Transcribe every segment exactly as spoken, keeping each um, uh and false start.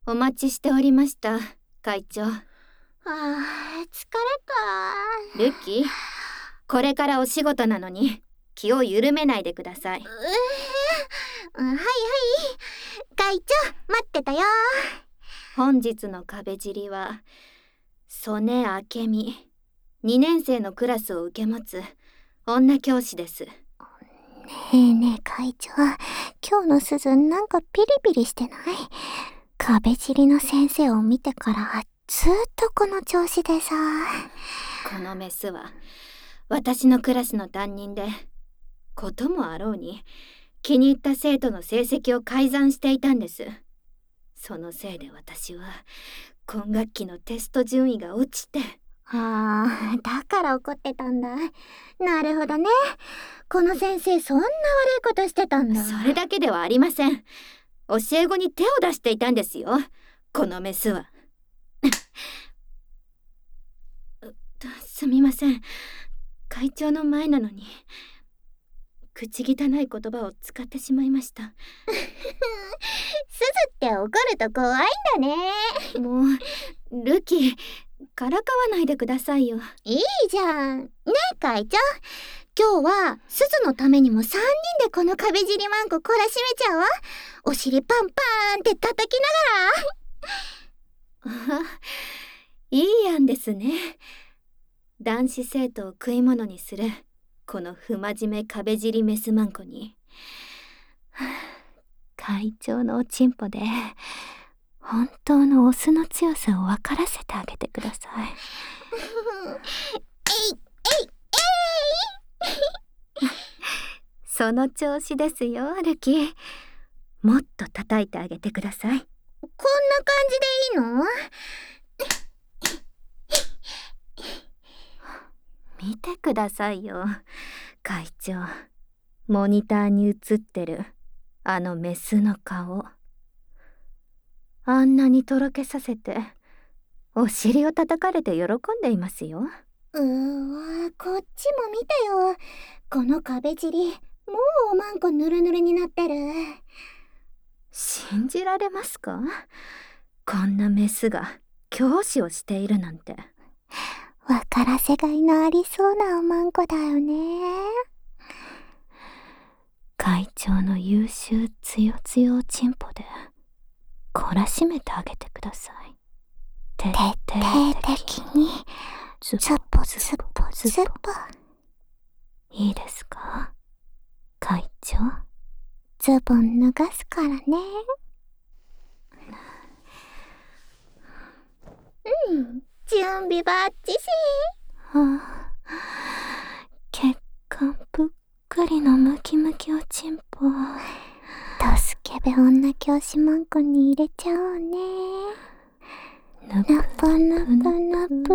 お待ちしておりました、会長。ああ、疲れた。ルキ、これからお仕事なのに気を緩めないでください。 えー、はいはい、会長待ってたよ。 本日の壁尻は曽根明美、にねん生のクラスを受け持つ女教師です。ねえねえ会長、今日の鈴なんかピリピリしてない？壁尻の先生を見てからずっとこの調子でさ。 このメスは私のクラスの担任で、こともあろうに気に入った生徒の成績を改ざんしていたんです。そのせいで私は今学期のテスト順位が落ちて。 ああ、だから怒ってたんだ。なるほどね。この先生そんな悪いことしてたんだ。 それだけではありません。教え子に手を出していたんですよ、このメスは。すみません、会長の前なのに口汚い言葉を使ってしまいました。 すずって怒ると怖いんだね。 もうルキ、からかわないでくださいよ。 いいじゃんねえ会長、今日はすずのためにもさんにんでこの壁尻マンコ懲らしめちゃうわ。お尻パンパーンって叩きながら。 いい案ですね。男子生徒を食い物にするこの不真面目壁尻メスマンコに、会長のおちんぽで本当のオスの強さを分からせてあげてください。 えいえいえいその調子ですよ、ルキ。もっと叩いてあげてください。 こんな感じでいいの？ 見てくださいよ、会長。モニターに映ってるあのメスの顔。あんなにとろけさせてお尻を叩かれて喜んでいますよ。 うーわ、こっちも見てよ。この壁尻、もうおまんこぬるぬるになってる。 信じられますか？こんなメスが教師をしているなんて。 分からせがいのありそうなおまんこだよね。 会長の優秀つよつよおちんぽで懲らしめてあげてください。 徹底的にズポズポズポ。 いいですか、会長。 ズボン脱がすからね。うん、準備バッチシ。 はあ、血管ぷっくりのムキムキおちんぽ。 ドスケベ女教師マンコに入れちゃおうね。ぬぽぬぽぬぽ。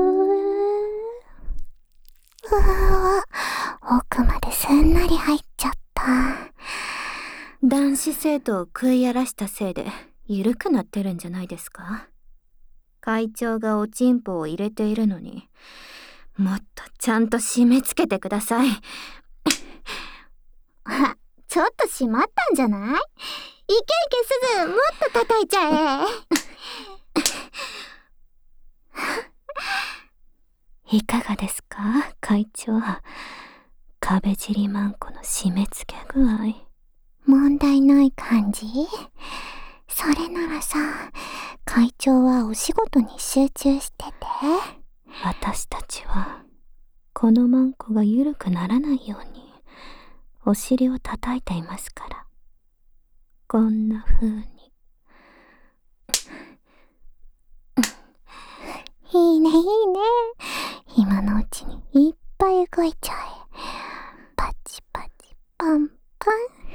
うわ、奥まですんなり入っちゃった。 男子生徒を食い荒らしたせいで緩くなってるんじゃないですか？会長がおちんぽを入れているのに、もっとちゃんと締め付けてください。 あ、ちょっと締まったんじゃない？いけいけすず、もっと叩いちゃえ。 いかがですか、会長。壁尻マンコの締め付け具合。 問題ない感じ？それならさ、会長はお仕事に集中してて。 私たちはこのマンコが緩くならないようにお尻を叩いていますから。こんな風に。 いいねいいね。今のうちにいっぱい動いちゃえ。パチパチパンパン。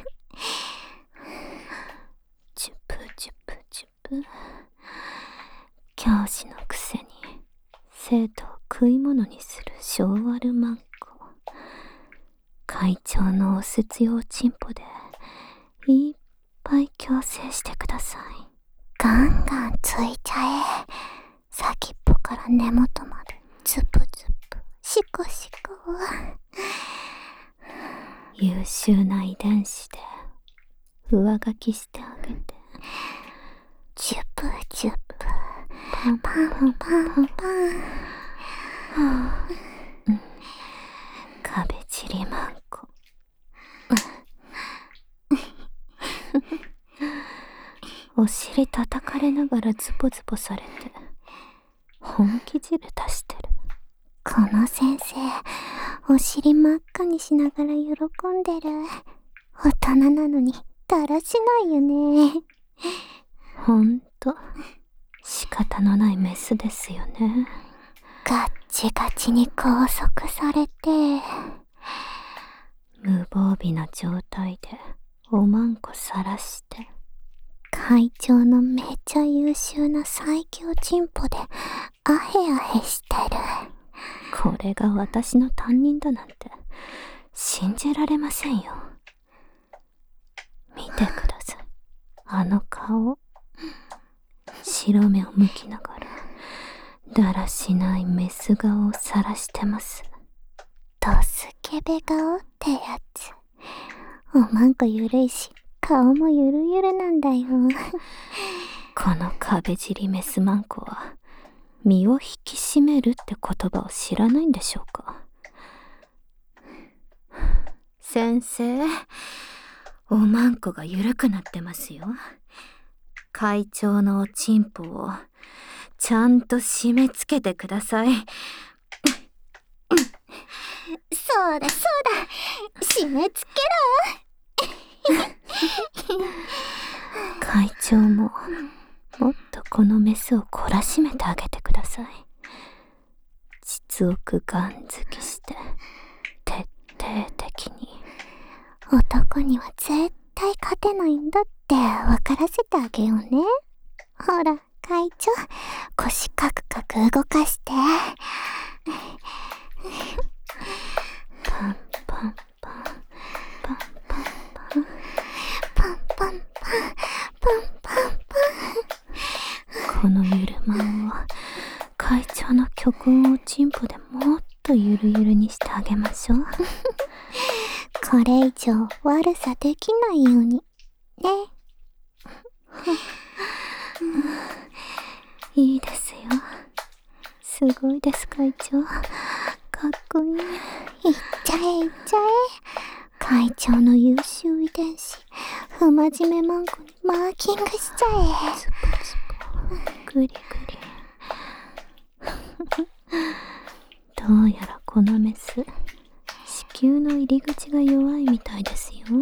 チュプチュプチュプ。教師のくせに生徒を食い物にする性悪マンコ。会長のおせつよおちんぽでいっぱい矯正してください。 ガンガンついちゃえ。先っぽから根元までズプズプシコシコ。 優秀な遺伝子で上書きしてあげて。 ジュプジュパンパンパンパン。はぁ、うん、壁尻マンコ。お尻叩かれながらズボズボされて本気汁出してる。 この先生、お尻真っ赤にしながら喜んでる。大人なのにだらしないよね。 ほんと仕方のないメスですよね。 ガッチガチに拘束されて、 無防備な状態でおまんこさらして、 会長のめっちゃ優秀な最強チンポでアヘアヘしてる。 これが私の担任だなんて信じられませんよ。見てください、あの顔。白目を向きながらだらしないメス顔をさらしてます。 ドスケベ顔ってやつ。おまんこゆるいし、顔もゆるゆるなんだよ。 この壁尻メスマンコは身を引き締めるって言葉を知らないんでしょうか。先生、おまんこが緩くなってますよ。会長のおちんぽをちゃんと締め付けてください。 そうだそうだ、締め付けろ。 会長ももっとこのメスを懲らしめてあげてください。実奥ガン好きして徹底的に。 男には絶対勝てないんだって分からせてあげようね。ほら会長、腰カクカク動かして。 パンパンパンパンパンパンパンパンパンパンパンパン。 このゆるまんを会長の巨根をチンポでもっとゆるゆるにしてあげましょう。 これ以上悪さできないようにね。 いいですよ。すごいです会長。かっこいい。 いっちゃえいっちゃえ。会長の優秀遺伝子、不真面目マンコにマーキングしちゃえ。 ズボズボグリグリ。どうやらこのメス、子宮の入り口が弱いみたいですよ。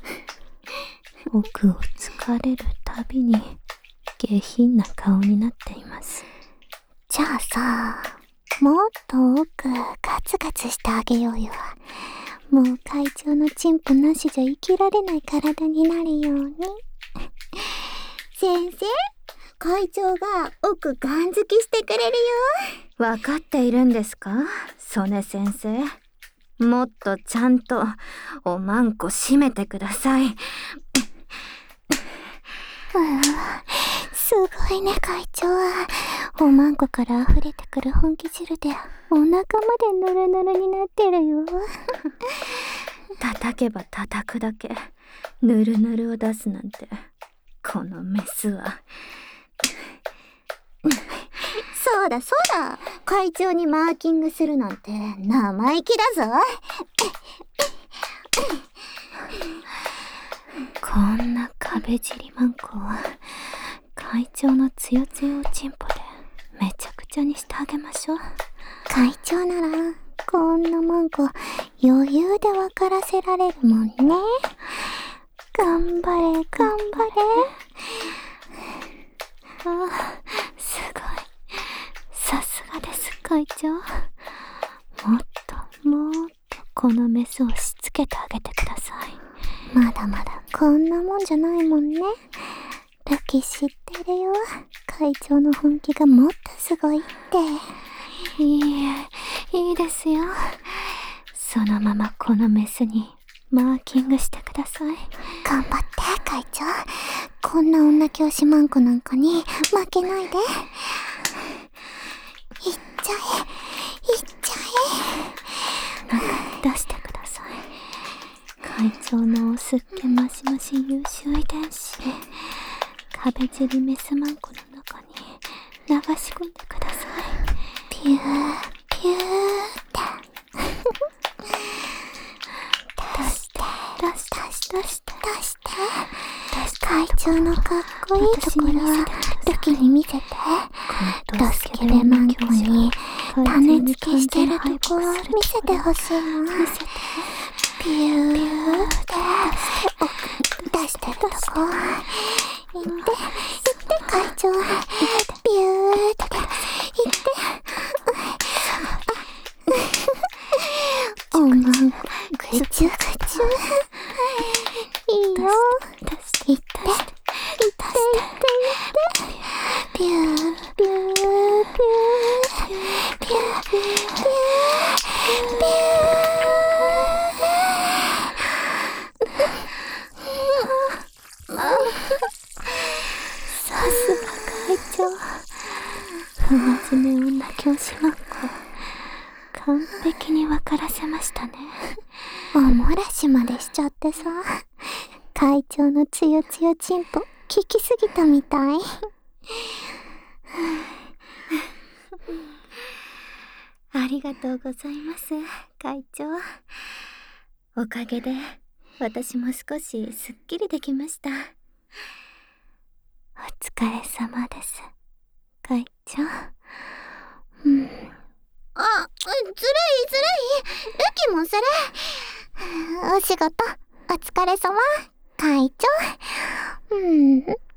奥をつかれるたびに下品な顔になっています。 じゃあさ、もっと奥ガツガツしてあげようよ。もう会長のチンポなしじゃ生きられない体になるように。先生、会長が奥ガン好きしてくれるよ。 わかっているんですか、曽根先生。もっとちゃんとおまんこ締めてください。 うわ、すごいね会長は。おまんこから溢れてくる本気汁でお腹までヌルヌルになってるよ。 叩けば叩くだけヌルヌルを出すなんて、このメスは。 そうだそうだ、会長にマーキングするなんて生意気だぞ。 こんな壁尻マンコは会長のつよつよおちんぽでめちゃくちゃにしてあげましょう。 会長ならこんなマンコ余裕で分からせられるもんね。頑張れ頑張れ。 ああ、すごい。さすがです会長。もっともっとこのメスをしつけてあげてください。 まだまだこんなもんじゃないもんね。ルキ知ってるよ。会長の本気がもっとすごいって。 いいえ、いいですよ。そのままこのメスにマーキングしてください。 頑張って会長。こんな女教師マンコなんかに負けないで。いっちゃえいっちゃえ。出してください。会長のおすっげマシマシ優秀遺伝子、壁尻メスマンコの中に流し込んでください。 ピューピューって出して出して出して出して出して会長のかっこいいところをドキに見せて、ドスケベマンコに種付けしてるとこを見せてほしいの。ピューピューって出してるとこ行って行って会長ピューって行っておまんぐちゅぐちゅいいよ。行って行って行ってピューピューピューピューピューピューピューさすが会長。不真面目女教師マンコ、完璧に分からせましたね。 おもらしまでしちゃってさ、会長のつよつよチンポ聞きすぎたみたい。 ありがとうございます、会長。おかげで私も少しすっきりできました。お疲れ様です、会長。 うん。あ、ずるいずるい。ルキもそれ。お仕事お疲れ様、会長。うん。